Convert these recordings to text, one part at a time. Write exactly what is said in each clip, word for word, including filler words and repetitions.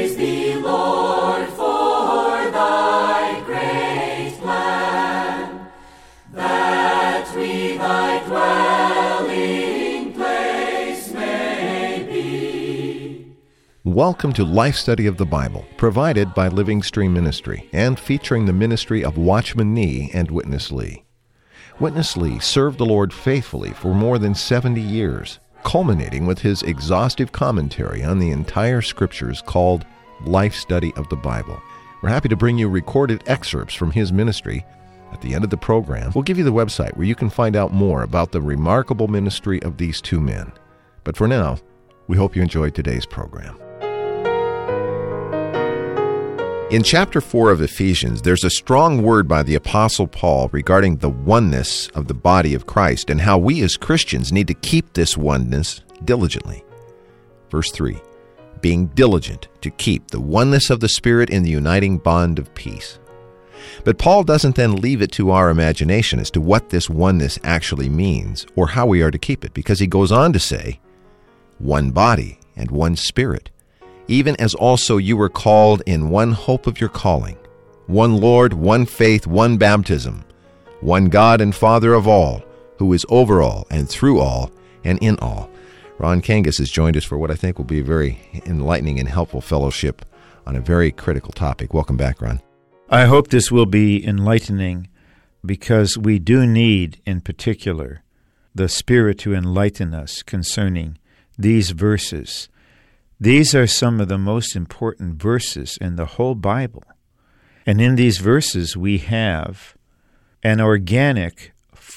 Praise thee, Lord, for thy great plan, that we thy dwelling place may be. Welcome to Life Study of the Bible, provided by Living Stream Ministry and featuring the ministry of Watchman Nee and Witness Lee. Witness Lee served the Lord faithfully for more than seventy years, culminating with his exhaustive commentary on the entire Scriptures called Life Study of the Bible. We're happy to bring you recorded excerpts from his ministry. At the end of the program, we'll give you the website where you can find out more about the remarkable ministry of these two men. But for now, we hope you enjoyed today's program. In chapter four of Ephesians, there's a strong word by the Apostle Paul regarding the oneness of the body of Christ and how we as Christians need to keep this oneness diligently. Verse three, being diligent to keep the oneness of the Spirit in the uniting bond of peace. But Paul doesn't then leave it to our imagination as to what this oneness actually means or how we are to keep it, because he goes on to say, one body and one Spirit, even as also you were called in one hope of your calling, one Lord, one faith, one baptism, one God and Father of all, who is over all and through all and in all. Ron Kangas has joined us for what I think will be a very enlightening and helpful fellowship on a very critical topic. Welcome back, Ron. I hope this will be enlightening, because we do need, in particular, the Spirit to enlighten us concerning these verses. These are some of the most important verses in the whole Bible. And in these verses, we have an organic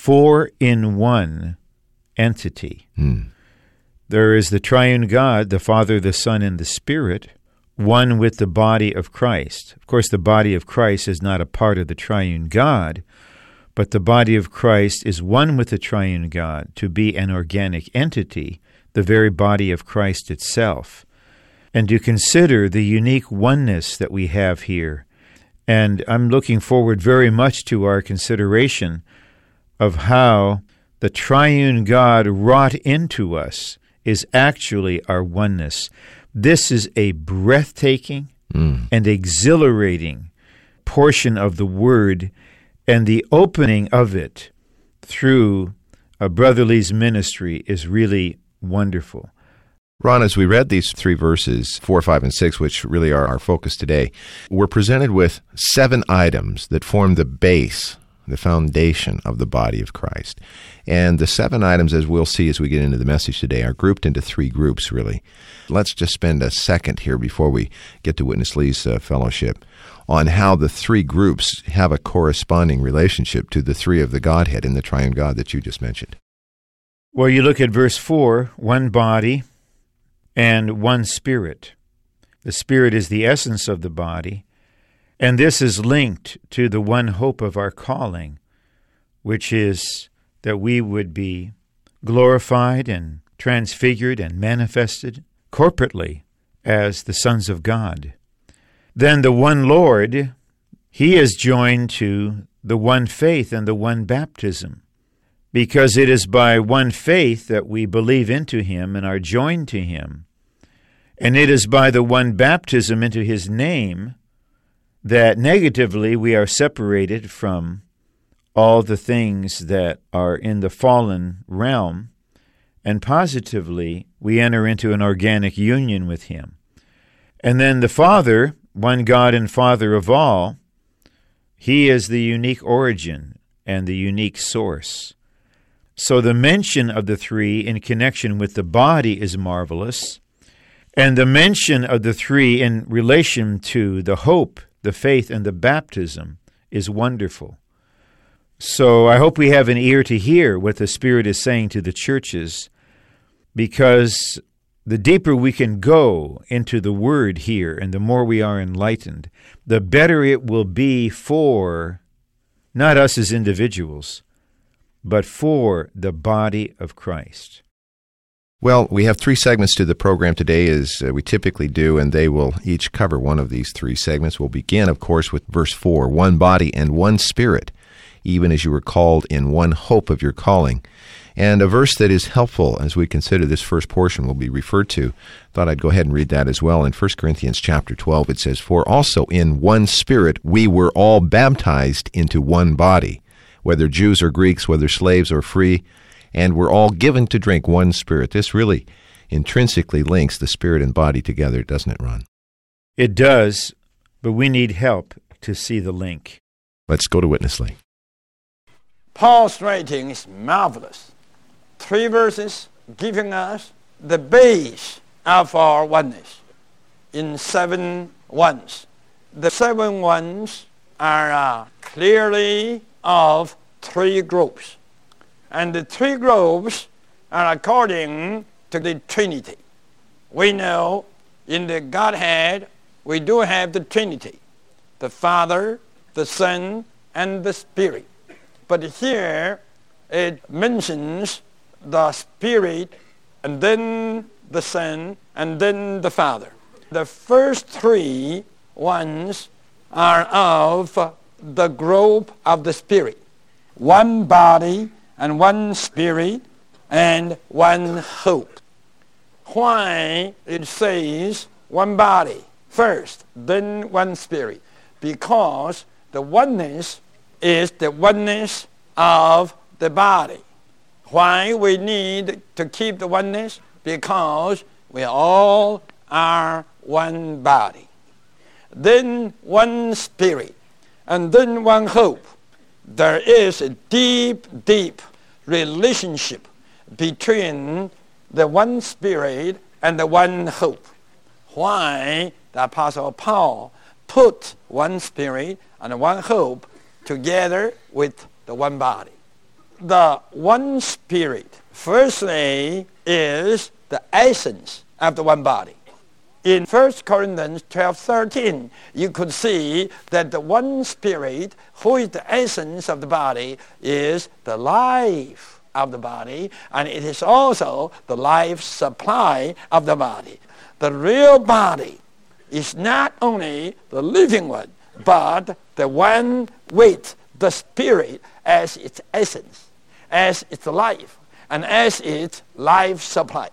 four-in-one entity. Hmm. There is the triune God, the Father, the Son, and the Spirit, one with the body of Christ. Of course, the body of Christ is not a part of the triune God, but the body of Christ is one with the triune God to be an organic entity, the very body of Christ itself. And to consider the unique oneness that we have here. And I'm looking forward very much to our consideration of how the triune God wrought into us is actually our oneness. This is a breathtaking mm. and exhilarating portion of the Word, and the opening of it through a Brother Lee's ministry is really wonderful. Ron, as we read these three verses, four, five, and six, which really are our focus today, we're presented with seven items that form the base, the foundation of the body of Christ. And the seven items, as we'll see as we get into the message today, are grouped into three groups, really. Let's just spend a second here before we get to Witness Lee's uh, fellowship on how the three groups have a corresponding relationship to the three of the Godhead in the triune God that you just mentioned. Well, you look at verse four, one body and one Spirit. The Spirit is the essence of the body, and this is linked to the one hope of our calling, which is that we would be glorified and transfigured and manifested corporately as the sons of God. Then the one Lord, he is joined to the one faith and the one baptism, because it is by one faith that we believe into him and are joined to him. And it is by the one baptism into his name that negatively we are separated from all the things that are in the fallen realm, and positively we enter into an organic union with him. And then the Father, one God and Father of all, he is the unique origin and the unique source. So the mention of the three in connection with the body is marvelous, and the mention of the three in relation to the hope, the faith, and the baptism is wonderful. So I hope we have an ear to hear what the Spirit is saying to the churches, because the deeper we can go into the Word here and the more we are enlightened, the better it will be for not us as individuals, but for the body of Christ. Well, we have three segments to the program today, as uh, we typically do, and they will each cover one of these three segments. We'll begin, of course, with verse four, one body and one Spirit, even as you were called in one hope of your calling. And a verse that is helpful as we consider this first portion will be referred to. Thought I'd go ahead and read that as well. In First Corinthians chapter twelve, it says, "For also in one Spirit we were all baptized into one body, whether Jews or Greeks, whether slaves or free, and we're all given to drink one Spirit." This really intrinsically links the Spirit and body together, doesn't it, Ron? It does, but we need help to see the link. Let's go to Witness Lee. Paul's writing is marvelous. Three verses giving us the base of our oneness in seven ones. The seven ones are uh, clearly of three groups. And the three groups are according to the Trinity. We know in the Godhead we do have the Trinity, the Father, the Son, and the Spirit. But here it mentions the Spirit, and then the Son, and then the Father. The first three ones are of the group of the Spirit. One body, and one Spirit, and one hope. Why it says one body first, then one Spirit? Because the oneness is the oneness of the body. Why we need to keep the oneness? Because we all are one body. Then one Spirit, and then one hope. There is a deep, deep relationship between the one Spirit and the one hope. Why the Apostle Paul put one Spirit and one hope together with the one body. The one Spirit, firstly, is the essence of the one body. In First Corinthians twelve thirteen, you could see that the one Spirit, who is the essence of the body, is the life of the body, and it is also the life supply of the body. The real body is not only the living one, but the one with the Spirit as its essence, as its life, and as its life supply.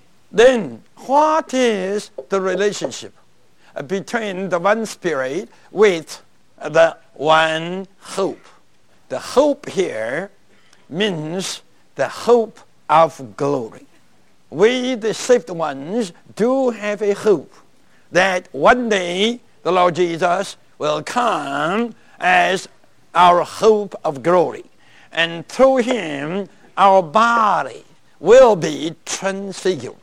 Then, what is the relationship between the one Spirit with the one hope? The hope here means the hope of glory. We, the saved ones, do have a hope that one day the Lord Jesus will come as our hope of glory. And through him, our body will be transfigured.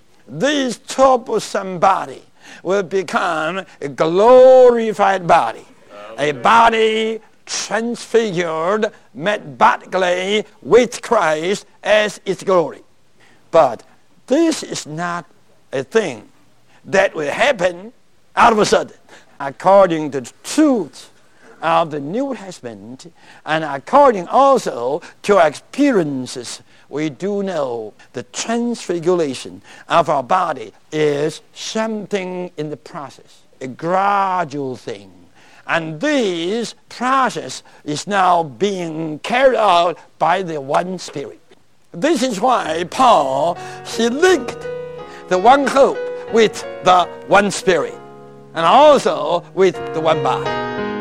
This troublesome body will become a glorified body, a body transfigured mathematically with Christ as its glory. But this is not a thing that will happen out of a sudden. According to the truth of the New Testament, and according also to our experiences, we do know the transfiguration of our body is something in the process, a gradual thing. And this process is now being carried out by the one Spirit. This is why Paul, he linked the one hope with the one Spirit, and also with the one body.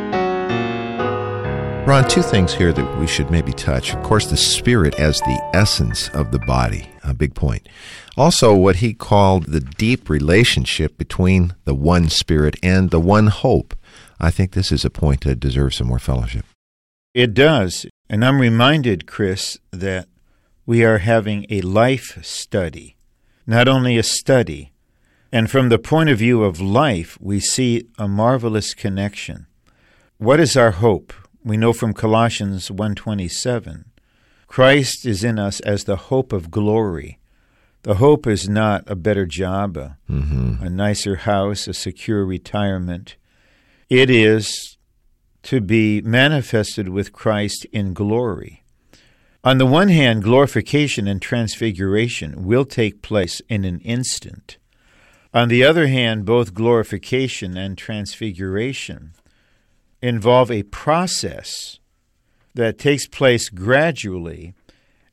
Ron, two things here that we should maybe touch. Of course, the Spirit as the essence of the body, a big point. Also, what he called the deep relationship between the one Spirit and the one hope. I think this is a point that deserves some more fellowship. It does. And I'm reminded, Chris, that we are having a life study, not only a study. And from the point of view of life, we see a marvelous connection. What is our hope? We know from Colossians one twenty-seven, Christ is in us as the hope of glory. The hope is not a better job, a, mm-hmm. a nicer house, a secure retirement. It is to be manifested with Christ in glory. On the one hand, glorification and transfiguration will take place in an instant. On the other hand, both glorification and transfiguration involve a process that takes place gradually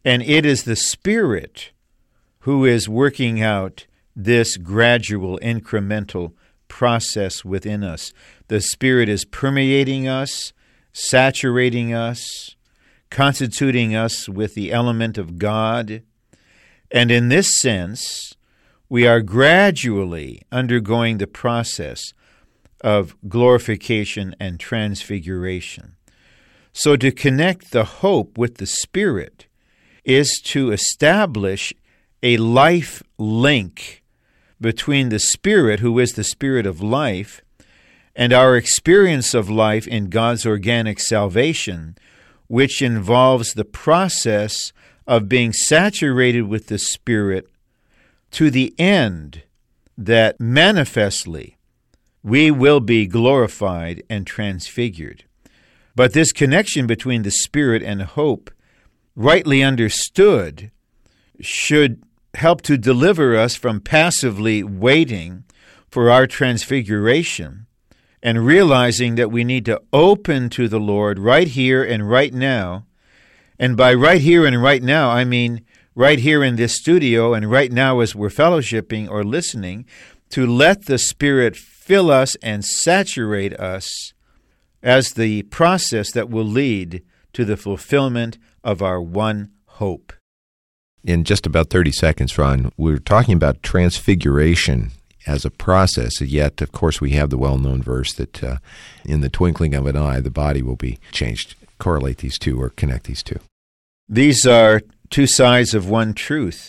And it is the Spirit who is working out this gradual, incremental process within us. The Spirit is permeating us, saturating us, constituting us with the element of God. And in this sense, we are gradually undergoing the process of glorification and transfiguration. So to connect the hope with the Spirit is to establish a life link between the Spirit, who is the Spirit of life, and our experience of life in God's organic salvation, which involves the process of being saturated with the Spirit to the end that manifestly we will be glorified and transfigured. But this connection between the Spirit and hope, rightly understood, should help to deliver us from passively waiting for our transfiguration and realizing that we need to open to the Lord right here and right now. And by right here and right now, I mean right here in this studio and right now as we're fellowshipping or listening, to let the Spirit fill us and saturate us as the process that will lead to the fulfillment of our one hope. In just about thirty seconds, Ron, we're talking about transfiguration as a process, yet, of course, we have the well-known verse that uh, in the twinkling of an eye, the body will be changed. Correlate these two or connect these two. These are two sides of one truth.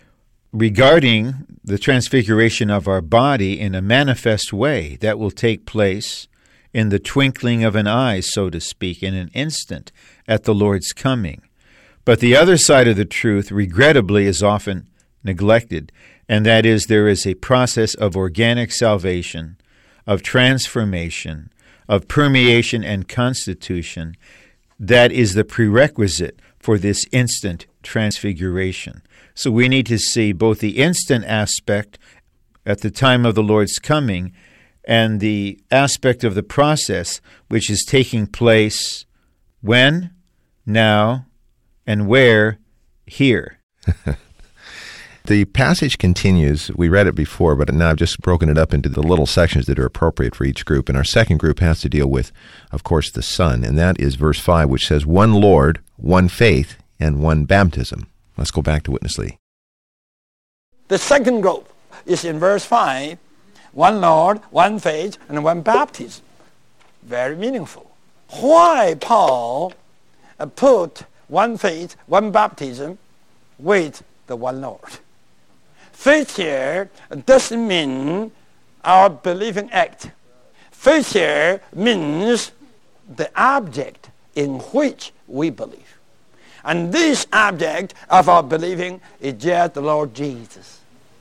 Regarding the transfiguration of our body in a manifest way that will take place in the twinkling of an eye, so to speak, in an instant at the Lord's coming. But the other side of the truth, regrettably, is often neglected, and that is there is a process of organic salvation, of transformation, of permeation and constitution that is the prerequisite for this instant transfiguration. So we need to see both the instant aspect at the time of the Lord's coming and the aspect of the process which is taking place when, now, and where? Here. The passage continues. We read it before, but now I've just broken it up into the little sections that are appropriate for each group. And our second group has to deal with, of course, the Son. And that is verse five, which says, one Lord, one faith, and one baptism. Let's go back to Witness Lee. The second group is in verse five, one Lord, one faith, and one baptism. Very meaningful. Why Paul uh, put one faith, one baptism with the one Lord? Faith here doesn't mean our believing act. Faith here means the object in which we believe. And this object of our believing is just the Lord Jesus.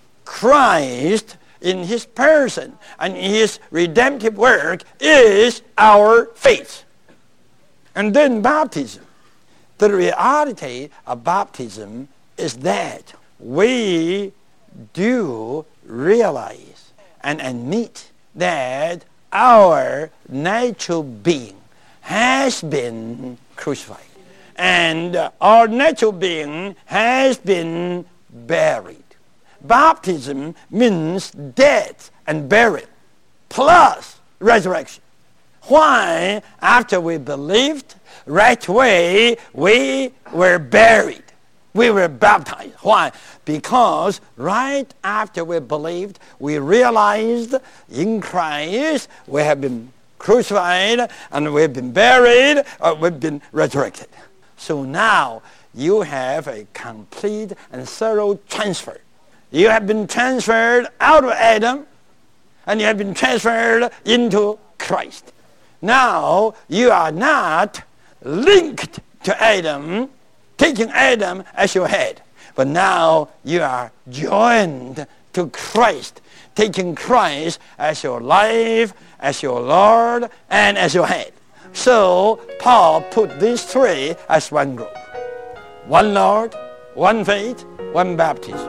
Christ in his person and his redemptive work is our faith. And then baptism. The reality of baptism is that we do realize and admit that our natural being has been crucified. And our natural being has been buried. Baptism means death and burial plus resurrection. Why? After we believed, right away we were buried. We were baptized. Why? Because right after we believed, we realized in Christ we have been crucified and we've been buried or we've been resurrected. So now you have a complete and thorough transfer. You have been transferred out of Adam and you have been transferred into Christ. Now you are not linked to Adam, taking Adam as your head. But now you are joined to Christ, taking Christ as your life, as your Lord, and as your head. So Paul put these three as one group. One Lord, one faith, one baptism.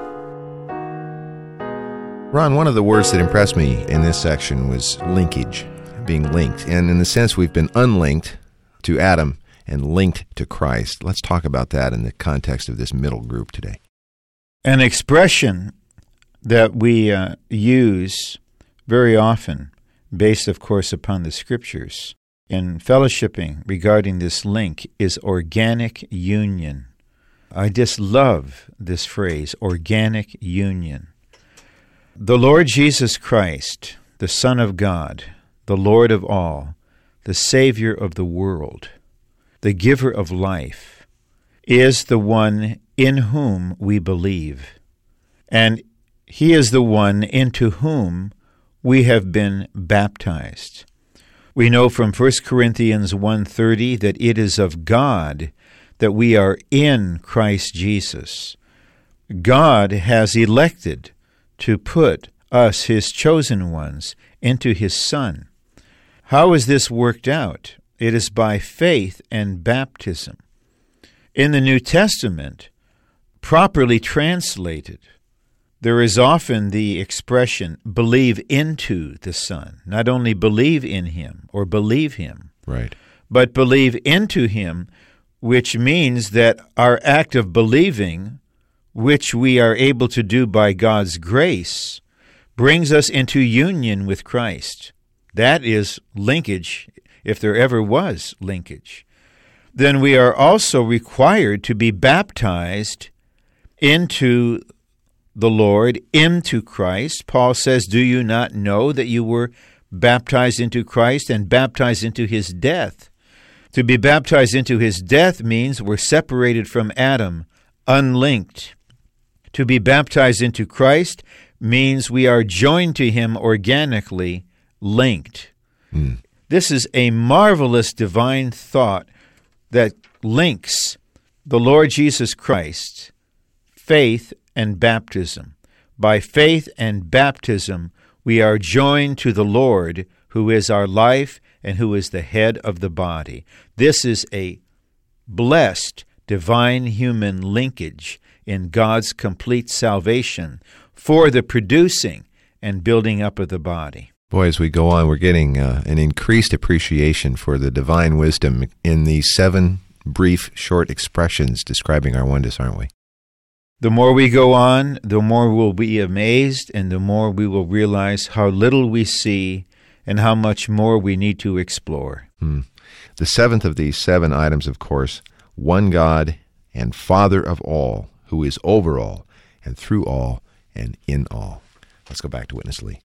Ron, one of the words that impressed me in this section was linkage, being linked. And in the sense we've been unlinked to Adam and linked to Christ. Let's talk about that in the context of this middle group today. An expression that we uh, use very often, based, of course, upon the Scriptures, in fellowshipping regarding this link, is organic union. I just love this phrase, organic union. The Lord Jesus Christ, the Son of God, the Lord of all, the Savior of the world, the giver of life, is the one in whom we believe. And He is the one into whom we have been baptized. We know from First Corinthians one thirty that it is of God that we are in Christ Jesus. God has elected to put us, His chosen ones, into His Son. How is this worked out? It is by faith and baptism. In the New Testament, properly translated, there is often the expression, believe into the Son. Not only believe in Him or believe Him, right, but believe into Him, which means that our act of believing, which we are able to do by God's grace, brings us into union with Christ. That is linkage, if there ever was linkage. Then we are also required to be baptized into the Lord, into Christ. Paul says, do you not know that you were baptized into Christ and baptized into His death? To be baptized into His death means we're separated from Adam, unlinked. To be baptized into Christ means we are joined to Him organically, linked. Mm. This is a marvelous divine thought that links the Lord Jesus Christ, faith, and baptism. By faith and baptism, we are joined to the Lord, who is our life and who is the head of the body. This is a blessed divine human linkage in God's complete salvation for the producing and building up of the body. Boy, as we go on, we're getting uh, an increased appreciation for the divine wisdom in these seven brief, short expressions describing our oneness, aren't we? The more we go on, the more we'll be amazed, and the more we will realize how little we see and how much more we need to explore. Hmm. The seventh of these seven items, of course, one God and Father of all, who is over all and through all and in all. Let's go back to Witness Lee.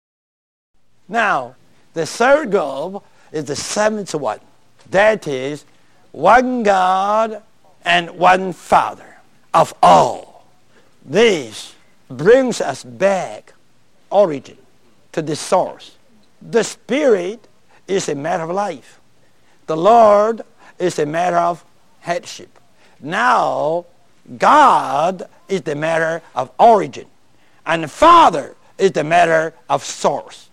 Now, the third group is the seventh one. That is one God and one Father of all. This brings us back, origin, to the source. The Spirit is a matter of life. The Lord is a matter of headship. Now, God is the matter of origin, and Father is the matter of source.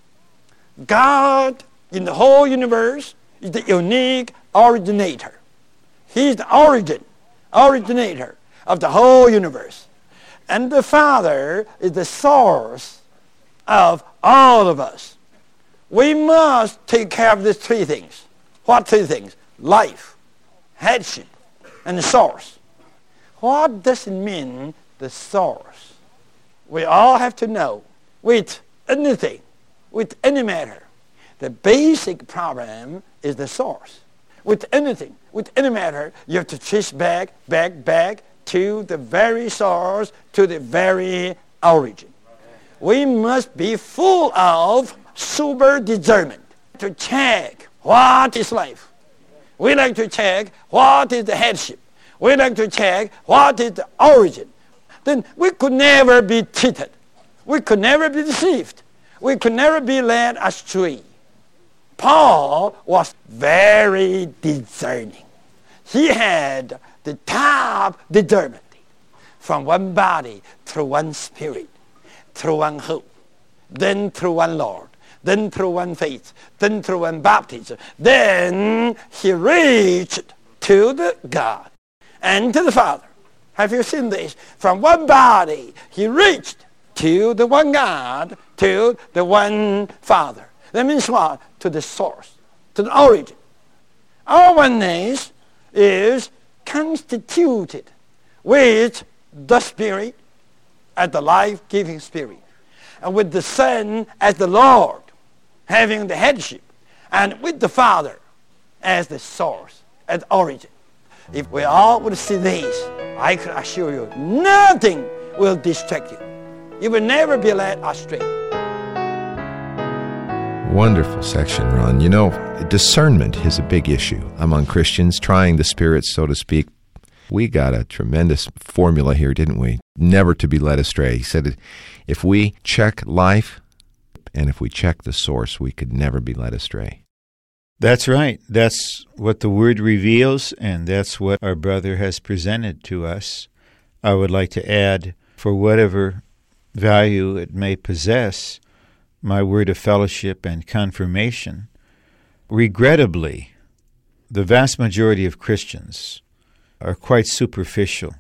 God in the whole universe is the unique originator. He is the origin, originator of the whole universe. And the Father is the source of all of us. We must take care of these three things. What three things? Life, headship, and the source. What does it mean, the source? We all have to know, with anything, with any matter, the basic problem is the source. With anything, with any matter, you have to trace back, back, back to the very source, to the very origin. We must be full of super discernment to check what is life. We like to check what is the headship. We like to check what is the origin. Then we could never be cheated. We could never be deceived. We could never be led astray. Paul was very discerning. He had the top discernment from one body through one Spirit, through one hope, then through one Lord, then through one faith, then through one baptism. Then he reached to the God and to the Father. Have you seen this? From one body, he reached to the one God, to the one Father. That means what? To the source, to the origin. Our oneness is constituted with the Spirit as the life-giving Spirit, and with the Son as the Lord, having the headship, and with the Father as the source, as origin. If we all would see this, I can assure you, nothing will distract you. You will never be led astray. Wonderful section, Ron. You know, discernment is a big issue among Christians, trying the spirits, so to speak. We got a tremendous formula here, didn't we? Never to be led astray. He said, if we check life and if we check the source, we could never be led astray. That's right. That's what the Word reveals, and that's what our brother has presented to us. I would like to add, for whatever value it may possess, my word of fellowship and confirmation. Regrettably, the vast majority of Christians are quite superficial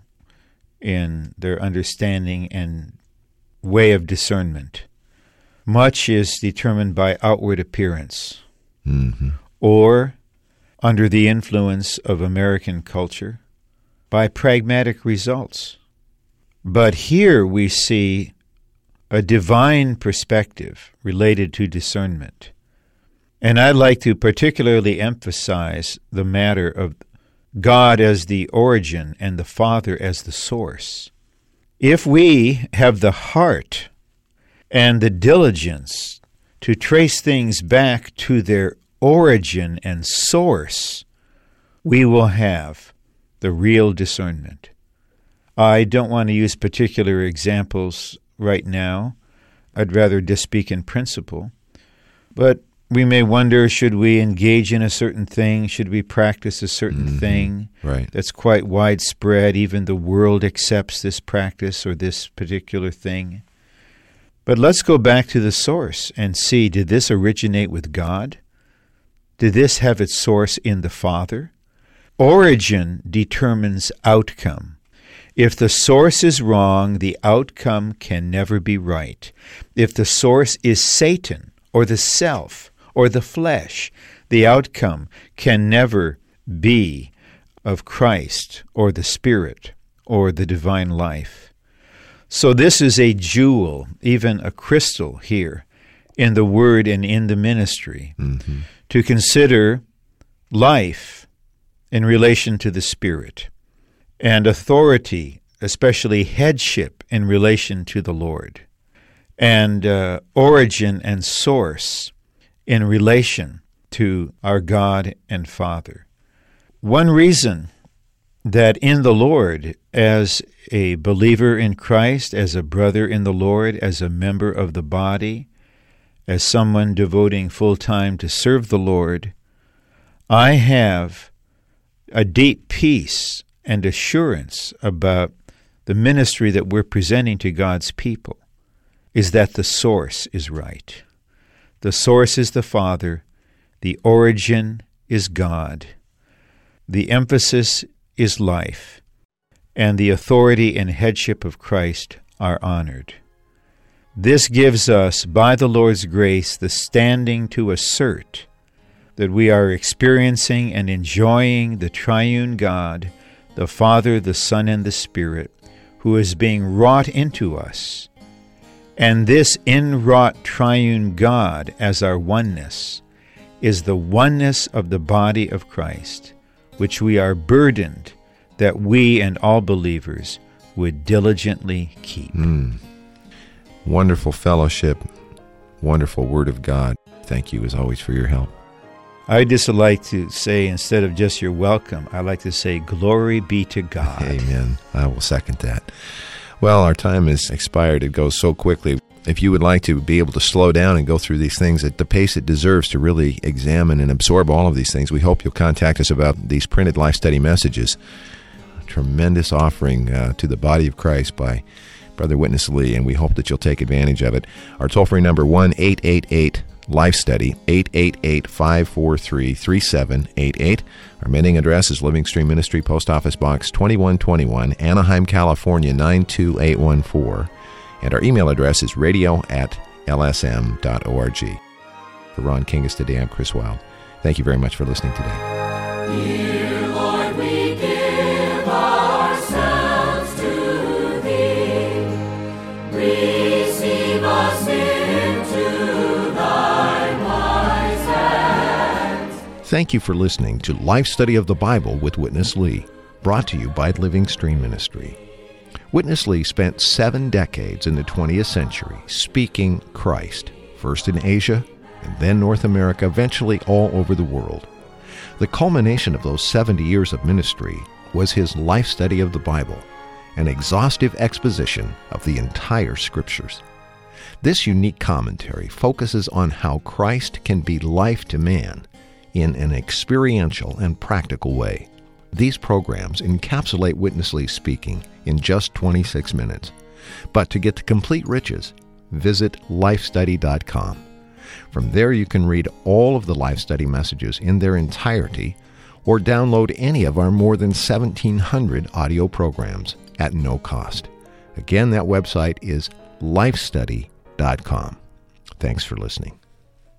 in their understanding and way of discernment. Much is determined by outward appearance, mm-hmm. or, under the influence of American culture, by pragmatic results. But here we see a divine perspective related to discernment. And I'd like to particularly emphasize the matter of God as the origin and the Father as the source. If we have the heart and the diligence to trace things back to their origin and source, we will have the real discernment. I don't want to use particular examples right now. I'd rather just speak in principle. But we may wonder, should we engage in a certain thing? Should we practice a certain mm-hmm. thing? Right. That's quite widespread. Even the world accepts this practice or this particular thing. But let's go back to the source and see, did this originate with God? Did this have its source in the Father? Origin determines outcome. If the source is wrong, the outcome can never be right. If the source is Satan or the self or the flesh, the outcome can never be of Christ or the Spirit or the divine life. So this is a jewel, even a crystal here in the Word and in the ministry, mm-hmm. to consider life in relation to the Spirit, and authority, especially headship, in relation to the Lord, and uh, origin and source in relation to our God and Father. One reason that in the Lord, as a believer in Christ, as a brother in the Lord, as a member of the body, as someone devoting full time to serve the Lord, I have a deep peace and assurance about the ministry that we're presenting to God's people, is that the source is right. The source is the Father. The origin is God. The emphasis is life. And the authority and headship of Christ are honored. This gives us, by the Lord's grace, the standing to assert that we are experiencing and enjoying the triune God, the Father, the Son, and the Spirit, who is being wrought into us. And this inwrought triune God as our oneness is the oneness of the body of Christ, which we are burdened that we and all believers would diligently keep. Mm. Wonderful fellowship, wonderful Word of God. Thank you, as always, for your help. I'd just like to say, instead of just you're welcome, I'd like to say, glory be to God. Amen. I will second that. Well, our time has expired. It goes so quickly. If you would like to be able to slow down and go through these things at the pace it deserves to really examine and absorb all of these things, we hope you'll contact us about these printed life study messages. A tremendous offering uh, to the body of Christ by Brother Witness Lee, and we hope that you'll take advantage of it. Our toll-free number, one eight eight eight Life Study, eight eight eight, five four three, three seven eight eight. Our mailing address is Living Stream Ministry, Post Office Box twenty-one twenty-one, Anaheim, California, nine two eight one four. And our email address is radio at l s m dot org. For Ron Kingus today, I'm Chris Wilde. Thank you very much for listening today. Dear Lord, we Thank you for listening to Life Study of the Bible with Witness Lee, brought to you by Living Stream Ministry. Witness Lee spent seven decades in the twentieth century speaking Christ, first in Asia and then North America, eventually all over the world. The culmination of those seventy years of ministry was his life study of the Bible, an exhaustive exposition of the entire Scriptures. This unique commentary focuses on how Christ can be life to man in an experiential and practical way. These programs encapsulate Witness Lee speaking in just twenty-six minutes. But to get the complete riches, visit life study dot com. From there you can read all of the Life Study messages in their entirety or download any of our more than seventeen hundred audio programs at no cost. Again, that website is life study dot com. Thanks for listening.